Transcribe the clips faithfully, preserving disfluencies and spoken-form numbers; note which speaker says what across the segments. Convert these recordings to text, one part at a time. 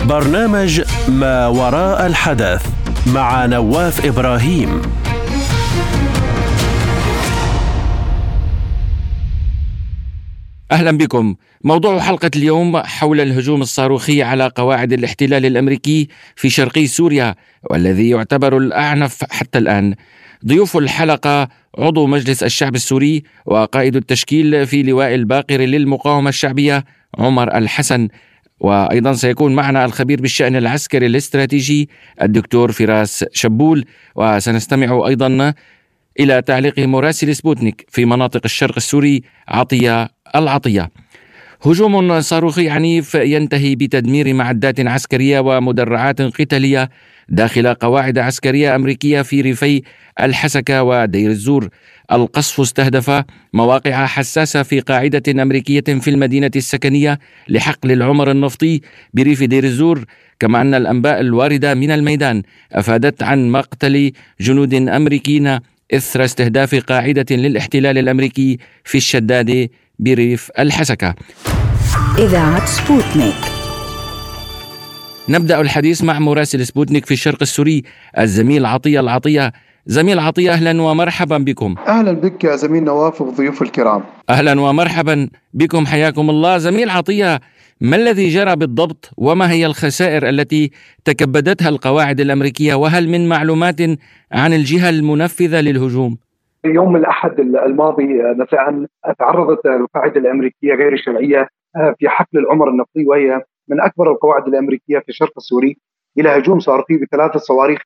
Speaker 1: برنامج ما وراء الحدث مع نواف إبراهيم.
Speaker 2: أهلا بكم. موضوع حلقة اليوم حول الهجوم الصاروخي على قواعد الاحتلال الأمريكي في شرقي سوريا، والذي يعتبر الأعنف حتى الآن. ضيوف الحلقة عضو مجلس الشعب السوري وقائد التشكيل في لواء الباقر للمقاومة الشعبية عمر الحسن، وأيضا سيكون معنا الخبير بالشأن العسكري الاستراتيجي الدكتور فراس شبول، وسنستمع أيضا إلى تعليق مراسل سبوتنيك في مناطق الشرق السوري عطية العطية. هجوم صاروخي عنيف ينتهي بتدمير معدات عسكرية ومدرعات قتالية داخل قواعد عسكرية أمريكية في ريفي الحسكة ودير الزور. القصف استهدف مواقع حساسة في قاعدة أمريكية في المدينة السكنية لحقل العمر النفطي بريف دير الزور، كما أن الأنباء الواردة من الميدان أفادت عن مقتل جنود أمريكيين إثر استهداف قاعدة للاحتلال الأمريكي في الشداد بريف الحسكة.
Speaker 3: إذاعة سبوتنيك.
Speaker 2: نبدأ الحديث مع مراسل سبوتنيك في الشرق السوري الزميل عطية العطية. زميل عطية، أهلا ومرحبا بكم.
Speaker 4: أهلا بك يا زميل نواف وضيوف الكرام.
Speaker 2: أهلا ومرحبا بكم، حياكم الله. زميل عطية، ما الذي جرى بالضبط وما هي الخسائر التي تكبدتها القواعد الأمريكية، وهل من معلومات عن الجهة المنفذة للهجوم؟
Speaker 4: يوم الأحد الماضي مساء تعرضت القاعدة الأمريكية غير الشرعية في حقل العمر النفطي، وهي من أكبر القواعد الأمريكية في الشرق السوري، إلى هجوم صاروخي بثلاث صواريخ.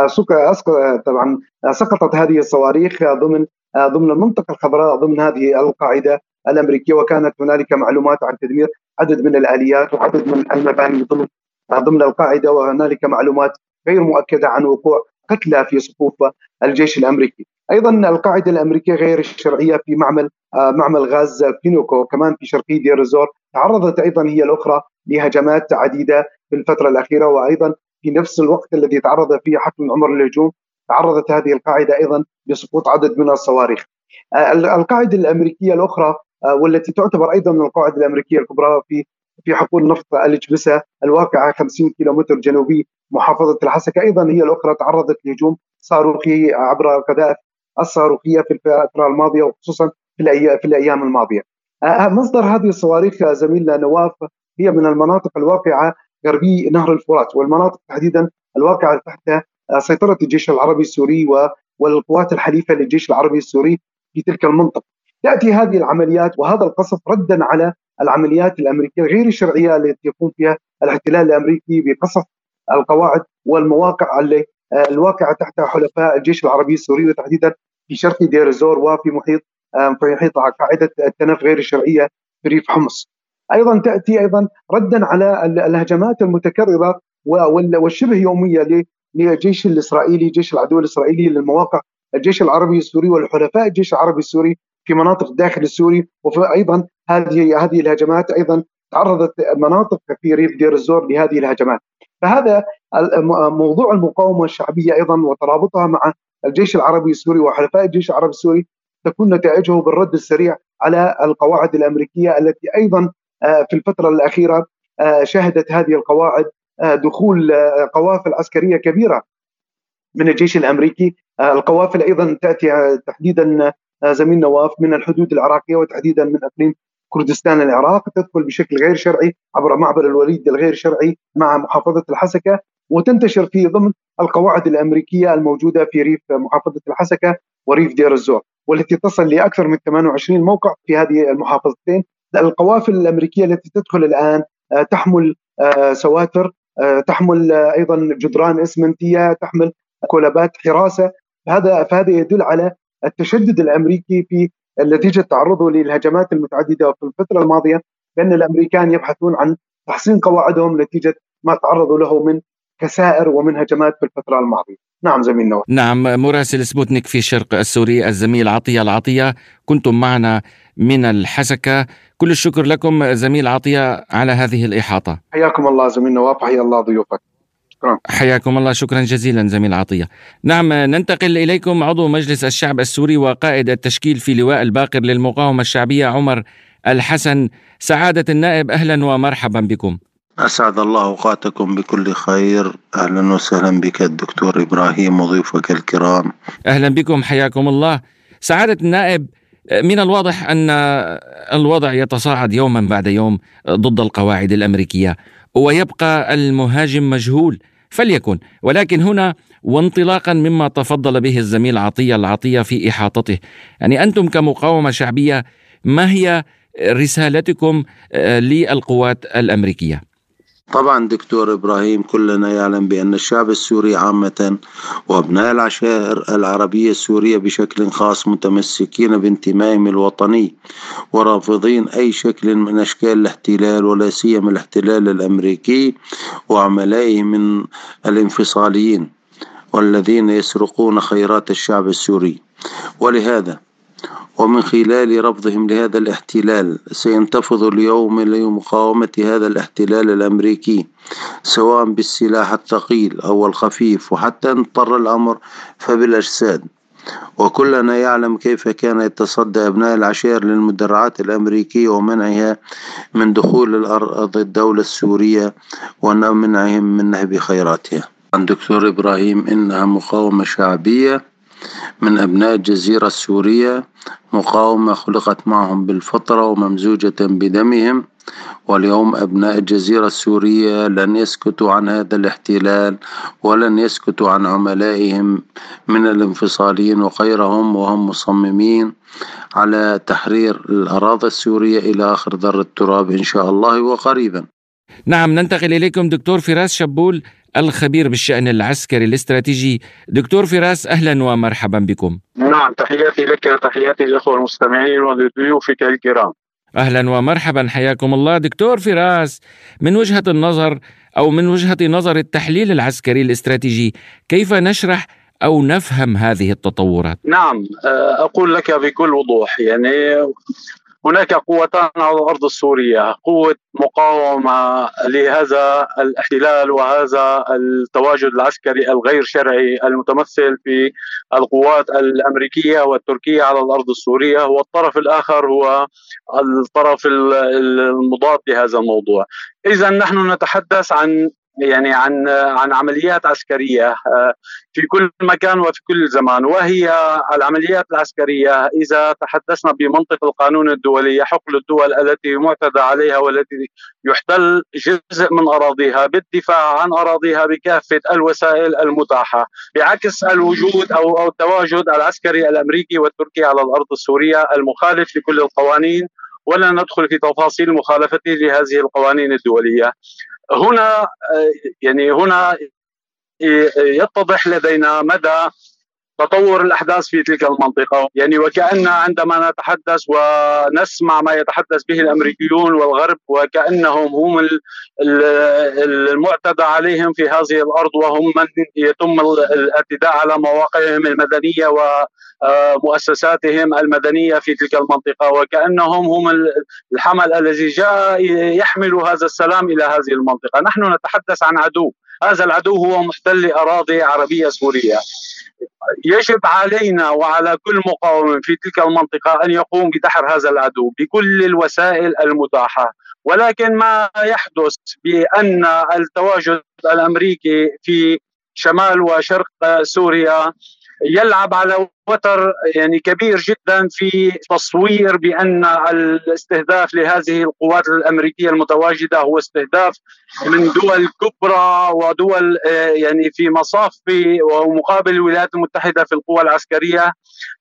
Speaker 4: طبعا سقطت هذه الصواريخ ضمن ضمن المنطقة الخضراء ضمن هذه القاعدة الأمريكية، وكانت هنالك معلومات عن تدمير عدد من الآليات وعدد من المباني ضمن ضمن القاعدة، وهنالك معلومات غير مؤكدة عن وقوع قتلى في صفوف الجيش الأمريكي. أيضا القاعدة الأمريكية غير الشرعية في معمل معمل غاز كينوكو كمان في شرقي دير الزور، تعرضت أيضا هي الأخرى لهجمات عديدة في الفترة الأخيرة. وأيضا في نفس الوقت الذي تعرض فيه حقل العمر للهجوم تعرضت هذه القاعدة أيضا لسقوط عدد من الصواريخ. القاعدة الأمريكية الأخرى والتي تعتبر أيضا من القواعد الأمريكية الكبرى في في حقول نفط الجبسة الواقعة خمسين كيلومتر جنوبي محافظة الحسكة، أيضا هي الأخرى تعرضت لهجوم صاروخي عبر القذائف الصاروخية في الفترة الماضية، وخصوصا في الأيام في الأيام الماضية. مصدر هذه الصواريخ زميلنا نواف هي من المناطق الواقعة غربي نهر الفرات، والمناطق تحديدا الواقعة تحت سيطرة الجيش العربي السوري والقوات الحليفة للجيش العربي السوري في تلك المنطقة. تأتي هذه العمليات وهذا القصف ردا على العمليات الأمريكية غير الشرعية التي يقوم فيها الاحتلال الأمريكي بقصف القواعد والمواقع اللي الواقعة تحت حلفاء الجيش العربي السوري، وتحديدا في شرق دير الزور وفي محيط في محيط قاعدة التنف غير الشرعية في ريف حمص. أيضا تأتي أيضا ردا على الهجمات المتكررة والشبه يومية للجيش الإسرائيلي جيش العدو الإسرائيلي للمواقع الجيش العربي السوري والحلفاء الجيش العربي السوري في مناطق الداخل السوري. وأيضا هذه هذه الهجمات أيضا تعرضت مناطق في ريف دير الزور لهذه الهجمات. فهذا موضوع المقاومة الشعبية أيضا وترابطها مع الجيش العربي السوري وحلفاء الجيش العربي السوري تكون نتائجه بالرد السريع على القواعد الأمريكية التي أيضا في الفترة الأخيرة شهدت هذه القواعد دخول قوافل عسكرية كبيرة من الجيش الأمريكي. القوافل أيضا تأتي تحديدا زميل نواف من الحدود العراقية وتحديدا من أقليم كردستان العراق، تدخل بشكل غير شرعي عبر معبر الوليد الغير شرعي مع محافظة الحسكة، وتنتشر في ضمن القواعد الأمريكية الموجودة في ريف محافظة الحسكة وريف دير الزور، والتي تصل لأكثر من ثمانية وعشرين موقع في هذه المحافظتين. القوافل الأمريكية التي تدخل الآن تحمل سواتر، تحمل أيضا جدران إسمنتية، تحمل كولابات حراسة. هذا فهذا يدل على التشدد الأمريكي في نتيجة تعرضه للهجمات المتعددة في الفترة الماضية، بأن الأمريكان يبحثون عن تحسين قواعدهم نتيجة ما تعرضوا له من كسائر ومن هجمات في الفترة الماضية. نعم زميل نواف.
Speaker 2: نعم، مراسل سبوتنيك في الشرق السوري الزميل عطية العطية، كنتم معنا من الحسكة. كل الشكر لكم زميل عطية على هذه الإحاطة.
Speaker 4: حياكم الله زميل نواف، حيا الله ضيوفك. شكرا.
Speaker 2: حياكم الله، شكرا جزيلا زميل عطية. نعم، ننتقل إليكم عضو مجلس الشعب السوري وقائد التشكيل في لواء الباقر للمقاومة الشعبية عمر الحسن. سعادة النائب، أهلا ومرحبا بكم.
Speaker 5: أسعد الله أوقاتكم بكل خير. أهلا وسهلا بك الدكتور إبراهيم وضيوفك الكرام.
Speaker 2: أهلا بكم، حياكم الله. سعادة النائب، من الواضح أن الوضع يتصاعد يوما بعد يوم ضد القواعد الأمريكية، ويبقى المهاجم مجهول فليكن، ولكن هنا وانطلاقا مما تفضل به الزميل عطية العطية في إحاطته، يعني أنتم كمقاومة شعبية ما هي رسالتكم للقوات الأمريكية؟
Speaker 5: طبعا دكتور إبراهيم، كلنا يعلم بأن الشعب السوري عامة وأبناء العشائر العربية السورية بشكل خاص متمسكين بانتمائهم الوطني ورافضين أي شكل من أشكال الاحتلال، ولا سيما الاحتلال الأمريكي وعملائه من الانفصاليين والذين يسرقون خيرات الشعب السوري. ولهذا ومن خلال رفضهم لهذا الاحتلال سينتفض اليوم لمقاومة هذا الاحتلال الأمريكي، سواء بالسلاح الثقيل أو الخفيف، وحتى اضطر الأمر فبالأجساد. وكلنا يعلم كيف كان يتصدى أبناء العشائر للمدرعات الأمريكية ومنعها من دخول الأرض الدولة السورية ومنعهم من نهب خيراتها. دكتور إبراهيم، إنها مقاومة شعبية من أبناء الجزيرة السورية، مقاومة خلقت معهم بالفطرة وممزوجة بدمهم، واليوم أبناء الجزيرة السورية لن يسكتوا عن هذا الاحتلال ولن يسكتوا عن عملائهم من الانفصاليين وغيرهم، وهم مصممين على تحرير الأراضي السورية إلى آخر ذرة تراب إن شاء الله وقريبا.
Speaker 2: نعم، ننتقل إليكم دكتور فراس شبول، الخبير بالشأن العسكري الاستراتيجي. دكتور فراس، أهلا ومرحبا بكم.
Speaker 6: نعم، تحياتي لك وتحياتي للأخوة المستمعين ولضيوفك الكرام.
Speaker 2: أهلا ومرحبا، حياكم الله. دكتور فراس، من وجهة النظر أو من وجهة نظر التحليل العسكري الاستراتيجي، كيف نشرح أو نفهم هذه التطورات؟
Speaker 6: نعم، أقول لك بكل وضوح، يعني هناك قوتان على الأرض السورية، قوة مقاومة لهذا الاحتلال وهذا التواجد العسكري الغير شرعي المتمثل في القوات الأمريكية والتركية على الأرض السورية، والطرف الآخر هو الطرف المضاد لهذا الموضوع. إذا نحن نتحدث عن يعني عن عن عمليات عسكرية في كل مكان وفي كل زمان، وهي العمليات العسكرية إذا تحدثنا بمنطق القانون الدولي، حقل الدول التي معتدى عليها والتي يحتل جزء من أراضيها بالدفاع عن أراضيها بكافة الوسائل المتاحة، بعكس الوجود أو أو التواجد العسكري الأمريكي والتركي على الأرض السورية المخالف لكل القوانين، ولا ندخل في تفاصيل مخالفته لهذه القوانين الدولية. هنا يعني هنا يتضح لدينا مدى تطور الأحداث في تلك المنطقة، يعني وكأن عندما نتحدث ونسمع ما يتحدث به الأمريكيون والغرب وكأنهم هم المعتدى عليهم في هذه الأرض، وهم من يتم الاعتداء على مواقعهم المدنية ومؤسساتهم المدنية في تلك المنطقة، وكأنهم هم الحمل الذي جاء يحمل هذا السلام إلى هذه المنطقة. نحن نتحدث عن عدو، هذا العدو هو محتل أراضي عربية سورية. يجب علينا وعلى كل مقاوم في تلك المنطقة أن يقوم بدحر هذا العدو بكل الوسائل المتاحة، ولكن ما يحدث بأن التواجد الأمريكي في شمال وشرق سوريا يلعب على وتر يعني كبير جدا في تصوير بأن الاستهداف لهذه القوات الأمريكية المتواجدة هو استهداف من دول كبرى ودول يعني في مصاف ومقابل الولايات المتحدة في القوى العسكرية،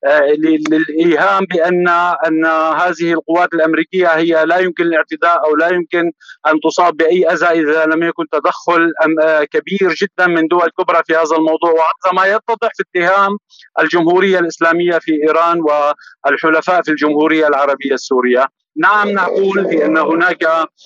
Speaker 6: للإيهام بأن أن هذه القوات الأمريكية هي لا يمكن الاعتداء أو لا يمكن أن تصاب بأي أذى إذا لم يكن تدخل كبير جدا من دول كبرى في هذا الموضوع. وهذا ما يتضح في اتهام الجمهورية الإسلامية في إيران والحلفاء في الجمهورية العربية السورية. نعم، نقول بأن هناك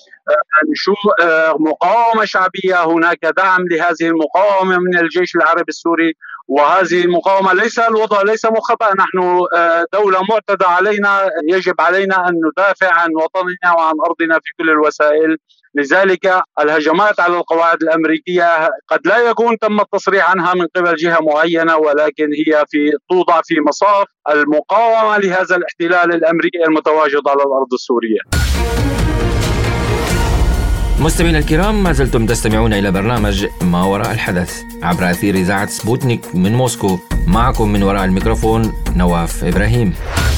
Speaker 6: مقاومة شعبية، هناك دعم لهذه المقاومة من الجيش العربي السوري، وهذه المقاومة ليس الوضع ليس مخبأ. نحن دولة معتدى علينا، يجب علينا أن ندافع عن وطننا وعن أرضنا في كل الوسائل. لذلك الهجمات على القواعد الأمريكية قد لا يكون تم التصريح عنها من قبل جهة معينة، ولكن هي في توضع في مصاف المقاومة لهذا الاحتلال الأمريكي المتواجد على الأرض السورية.
Speaker 2: مستمعينا الكرام، ما زلتم تستمعون إلى برنامج ما وراء الحدث عبر أثير إذاعة سبوتنيك من موسكو. معكم من وراء الميكروفون نواف إبراهيم.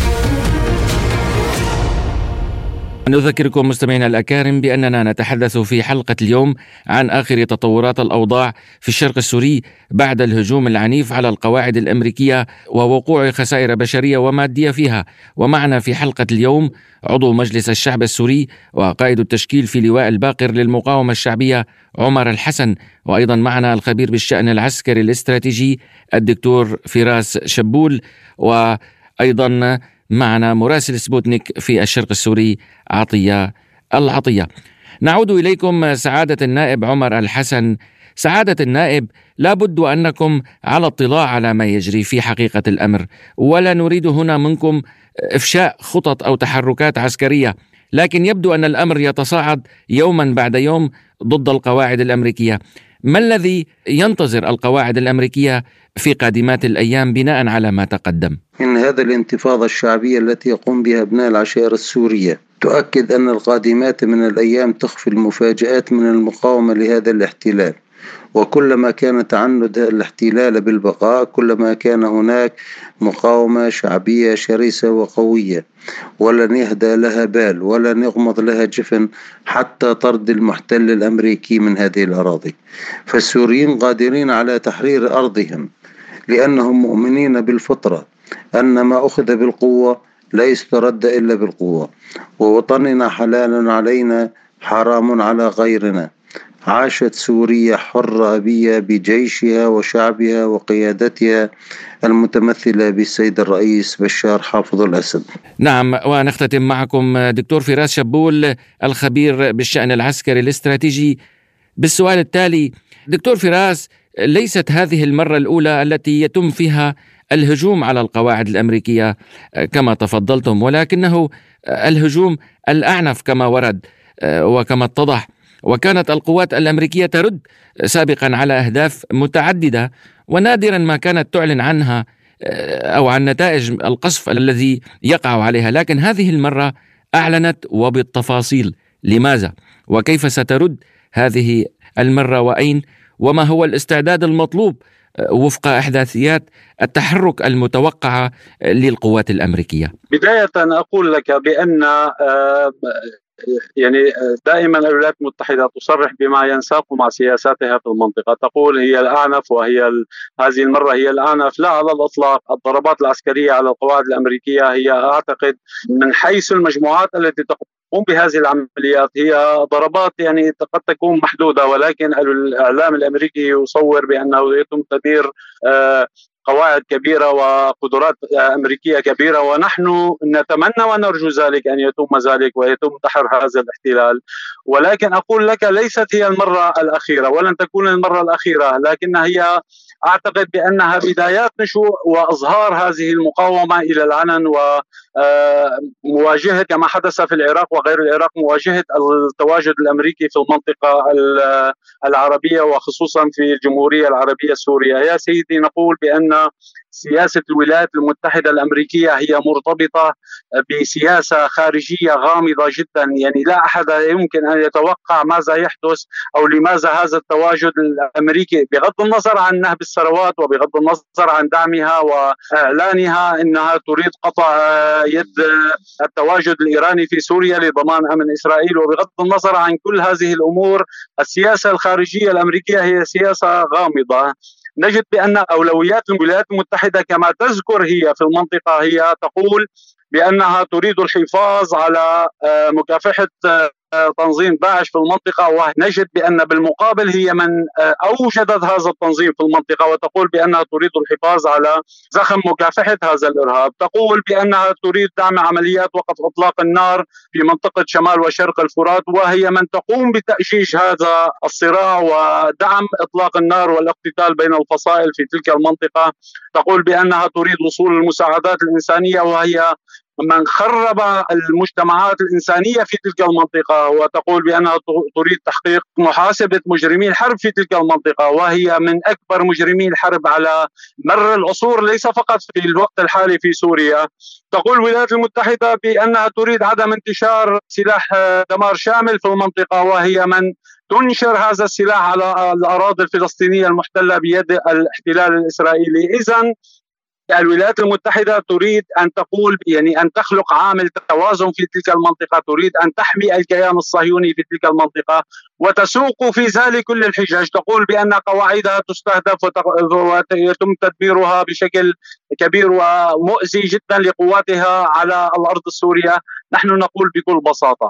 Speaker 2: نذكركم مستمعينا الأكارم بأننا نتحدث في حلقة اليوم عن آخر تطورات الأوضاع في الشرق السوري بعد الهجوم العنيف على القواعد الأمريكية ووقوع خسائر بشرية ومادية فيها. ومعنا في حلقة اليوم عضو مجلس الشعب السوري وقائد التشكيل في لواء الباقر للمقاومة الشعبية عمر الحسن، وأيضا معنا الخبير بالشأن العسكري الاستراتيجي الدكتور فراس شبول، وأيضا معنا مراسل سبوتنيك في الشرق السوري عطية العطية. نعود إليكم سعادة النائب عمر الحسن. سعادة النائب، لابد أنكم على اطلاع على ما يجري في حقيقة الأمر، ولا نريد هنا منكم إفشاء خطط أو تحركات عسكرية، لكن يبدو أن الأمر يتصاعد يوما بعد يوم ضد القواعد الأمريكية. ما الذي ينتظر القواعد الأمريكية في قادمات الأيام بناء على ما تقدم؟
Speaker 5: إن هذا الانتفاضة الشعبية التي يقوم بها أبناء العشائر السورية تؤكد أن القادمات من الأيام تخفي المفاجآت من المقاومة لهذا الاحتلال، وكلما كان تعنت الاحتلال بالبقاء كلما كان هناك مقاومة شعبية شرسة وقوية، ولن يهدى لها بال ولن يغمض لها جفن حتى طرد المحتل الأمريكي من هذه الأراضي. فالسوريين قادرين على تحرير أرضهم لأنهم مؤمنين بالفطرة أن ما أخذ بالقوة لا يسترد إلا بالقوة، ووطننا حلال علينا حرام على غيرنا. عاشت سوريا حرة أبية بجيشها وشعبها وقيادتها المتمثلة بالسيد الرئيس بشار حافظ الأسد.
Speaker 2: نعم، ونختتم معكم دكتور فراس شبول الخبير بالشأن العسكري الاستراتيجي بالسؤال التالي. دكتور فراس، ليست هذه المرة الأولى التي يتم فيها الهجوم على القواعد الأمريكية كما تفضلتم، ولكنه الهجوم الأعنف كما ورد وكما اتضح، وكانت القوات الأمريكية ترد سابقا على أهداف متعددة، ونادرا ما كانت تعلن عنها أو عن نتائج القصف الذي يقع عليها، لكن هذه المرة أعلنت وبالتفاصيل. لماذا وكيف سترد هذه المرة، وأين، وما هو الاستعداد المطلوب وفق إحداثيات التحرك المتوقعة للقوات الأمريكية؟
Speaker 6: بداية أقول لك بأن يعني دائما الولايات المتحدة تصرح بما ينساق مع سياساتها في المنطقة، تقول هي الأعنف، وهي هذه المرة هي الأعنف. لا على الإطلاق. الضربات العسكرية على القواعد الأمريكية هي أعتقد من حيث المجموعات التي تقوم بهذه العمليات هي ضربات يعني قد تكون محدودة، ولكن الإعلام الأمريكي يصور بأنه يتم تدمير آه قواعد كبيرة وقدرات أمريكية كبيرة، ونحن نتمنى ونرجو ذلك أن يتم ذلك ويتم دحر هذا الاحتلال. ولكن أقول لك ليست هي المرة الأخيرة ولن تكون المرة الأخيرة، لكن هي أعتقد بأنها بدايات نشوء وإظهار هذه المقاومة إلى العلن، ومواجهة كما حدث في العراق وغير العراق، مواجهة التواجد الأمريكي في المنطقة العربية وخصوصا في الجمهورية العربية السورية. يا سيدي، نقول بأن سياسة الولايات المتحدة الأمريكية هي مرتبطة بسياسة خارجية غامضة جدا، يعني لا أحد يمكن أن يتوقع ماذا يحدث أو لماذا هذا التواجد الأمريكي، بغض النظر عن نهب الثروات وبغض النظر عن دعمها وإعلانها أنها تريد قطع يد التواجد الإيراني في سوريا لضمان أمن إسرائيل، وبغض النظر عن كل هذه الأمور السياسة الخارجية الأمريكية هي سياسة غامضة. نجد بأن أولويات الولايات المتحدة كما تذكر هي في المنطقة هي تقول بأنها تريد الحفاظ على مكافحة تنظيم داعش في المنطقة، ونجد بأن بالمقابل هي من أوجدت هذا التنظيم في المنطقة، وتقول بأنها تريد الحفاظ على زخم مكافحة هذا الإرهاب. تقول بأنها تريد دعم عمليات وقف إطلاق النار في منطقة شمال وشرق الفرات، وهي من تقوم بتأجيج هذا الصراع ودعم إطلاق النار والاقتتال بين الفصائل في تلك المنطقة. تقول بأنها تريد وصول المساعدات الإنسانية، وهي من خرب المجتمعات الإنسانية في تلك المنطقة، وتقول بأنها تريد تحقيق محاسبة مجرمي الحرب في تلك المنطقة، وهي من أكبر مجرمي الحرب على مر العصور، ليس فقط في الوقت الحالي في سوريا. تقول الولايات المتحدة بأنها تريد عدم انتشار سلاح دمار شامل في المنطقة، وهي من تنشر هذا السلاح على الأراضي الفلسطينية المحتلة بيد الاحتلال الإسرائيلي. إذن الولايات المتحدة تريد أن تقول يعني أن تخلق عامل توازن في تلك المنطقة، تريد أن تحمي الكيان الصهيوني في تلك المنطقة، وتسوق في ذلك كل الحجج. تقول بأن قواعدها تستهدف ويتم تدميرها بشكل كبير ومؤذي جدا لقواتها على الأرض السورية. نحن نقول بكل بساطة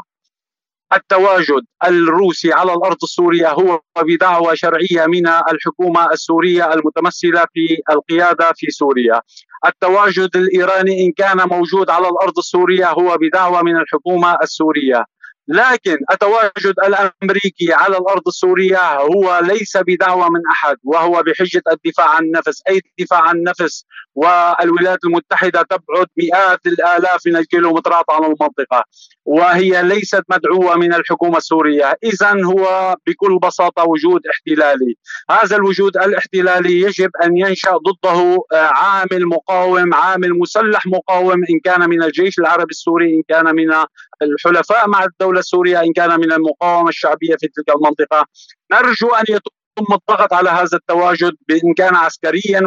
Speaker 6: التواجد الروسي على الأرض السورية هو بدعوى شرعية من الحكومة السورية المتمثلة في القيادة في سوريا. التواجد الإيراني إن كان موجود على الأرض السورية هو بدعوى من الحكومة السورية، لكن التواجد الأمريكي على الأرض السورية هو ليس بدعوى من أحد، وهو بحجة الدفاع عن النفس، أي الدفاع عن النفس. والولايات المتحدة تبعد مئات الآلاف من الكيلومترات عن المنطقة، وهي ليست مدعوة من الحكومة السورية. إذن هو بكل بساطة وجود احتلالي. هذا الوجود الاحتلالي يجب أن ينشأ ضده عامل مقاوم، عامل مسلح مقاوم، إن كان من الجيش العربي السوري، إن كان من الحلفاء مع الدولة السورية، إن كان من المقاومة الشعبية في تلك المنطقة. نرجو أن يتم الضغط على هذا التواجد إن كان عسكريا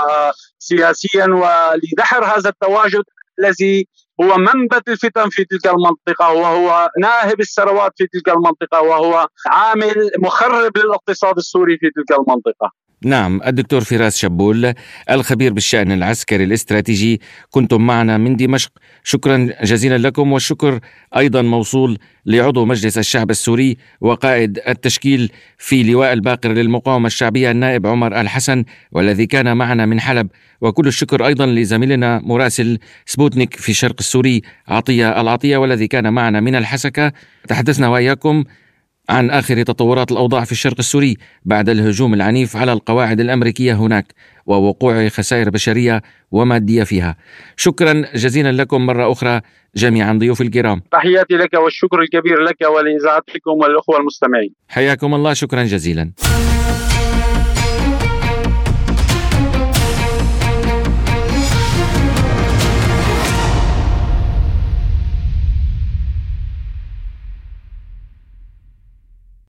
Speaker 6: وسياسيا، ولدحر هذا التواجد الذي هو منبت الفتن في تلك المنطقة، وهو ناهب الثروات في تلك المنطقة، وهو عامل مخرب للاقتصاد السوري في تلك المنطقة.
Speaker 2: نعم، الدكتور فراس شبول الخبير بالشأن العسكري الاستراتيجي، كنتم معنا من دمشق. شكرا جزيلا لكم، والشكر أيضا موصول لعضو مجلس الشعب السوري وقائد التشكيل في لواء الباقر للمقاومة الشعبية النائب عمر الحسن، والذي كان معنا من حلب. وكل الشكر أيضا لزميلنا مراسل سبوتنيك في الشرق السوري عطية العطية، والذي كان معنا من الحسكة. تحدثنا وإياكم عن آخر تطورات الأوضاع في الشرق السوري بعد الهجوم العنيف على القواعد الأمريكية هناك ووقوع خسائر بشرية ومادية فيها. شكرا جزيلا لكم مرة أخرى جميعا ضيوف الكرام.
Speaker 6: تحياتي لك والشكر الكبير لك ولإذاعتكم والأخوة المستمعين.
Speaker 2: حياكم الله، شكرا جزيلا.